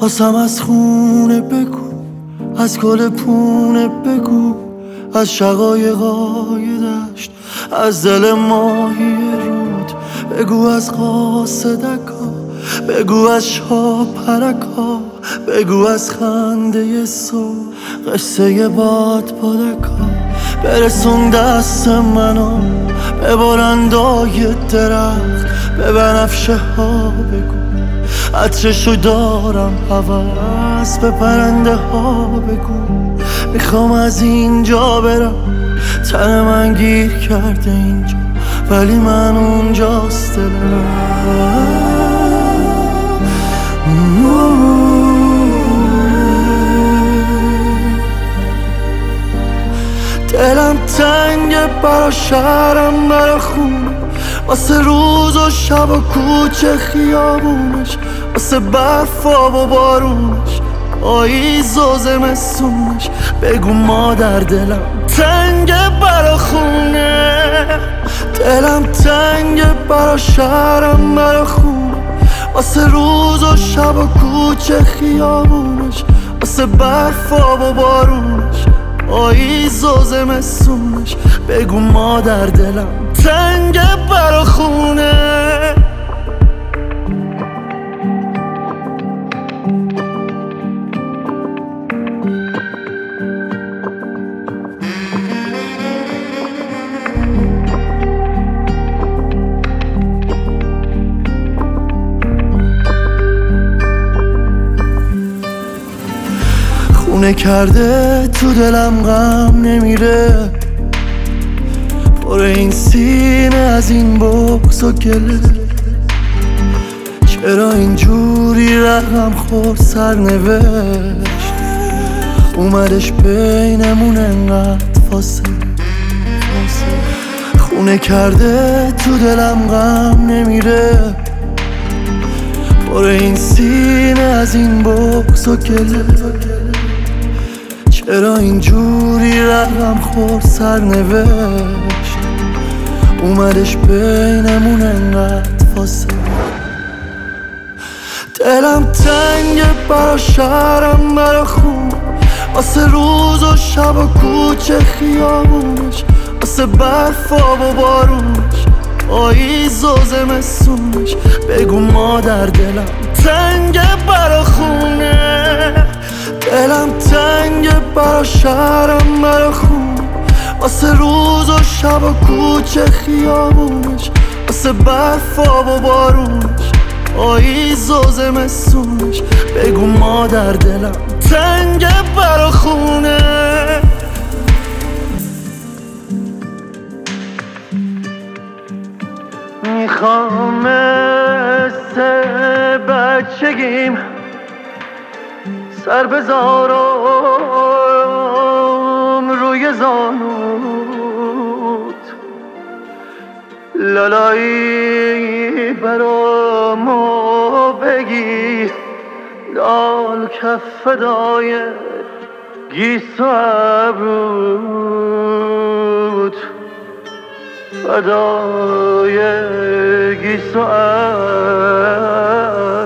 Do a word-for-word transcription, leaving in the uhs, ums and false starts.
واسم از خونه بگو، از گل پونه بگو، از شقایقای دشت، از دل ماهی رود بگو، از قاصدکا بگو، از شاپرکا بگو، از خنده صبح قصه باد پادکا. برسون دست منو به بلندای درخت، به بنفشه ها بگو عطرشو دارم هوس، به پرنده ها بگو میخوام از اینجا برم. تن من گیر کرده اینجا ولی من اونجاست دلم. دلم تنگه برا شهرم، برا خونه، واسه روز و شب و کوچه خیابونش، واسه برفا و بارونش، پاییز و زمستونش. بگو مادر دلم تنگه برا خونه، دلم تنگه برا شهرم، برا خونه، واسه روز و شب و کوچه خیابونش، واسه برفا و بارونش، پاییز و زمستونش. بگو مادر دلم تنگه برا خونه. خونه کرده تو دلم غم نمیره، پر این سینه از این بغض و گله. چرا اینجوری رقم خور سرنوشت، اومدش بینمون انقدر فاصله. خونه کرده تو دلم غم نمیره، پر این سینه از این بغض و گله. چرا اینجوری رقم خور سرنوشت، اومدش بینمون انقدر فاصله. دلم تنگه برا شهرم، برا خونه، واسه روز و شب و کوچه خیابونش، واسه برفا و بارونش، پاییز و زمستونش. بگو مادر دلم تنگه برا خونه، دلم تنگه برا شهرم، برا خونه، واسه روز و شب و کوچه خیابونش، واسه برفا و بارونش، پاییز و زمستونش. بگو مادر دلم تنگه برا خونه. میخوام مثل بچگیم سر بذارم روی زانوت، لالایی برامو بگی، لال کف فدای گیس و ابروت، فدای گیس و ابروت.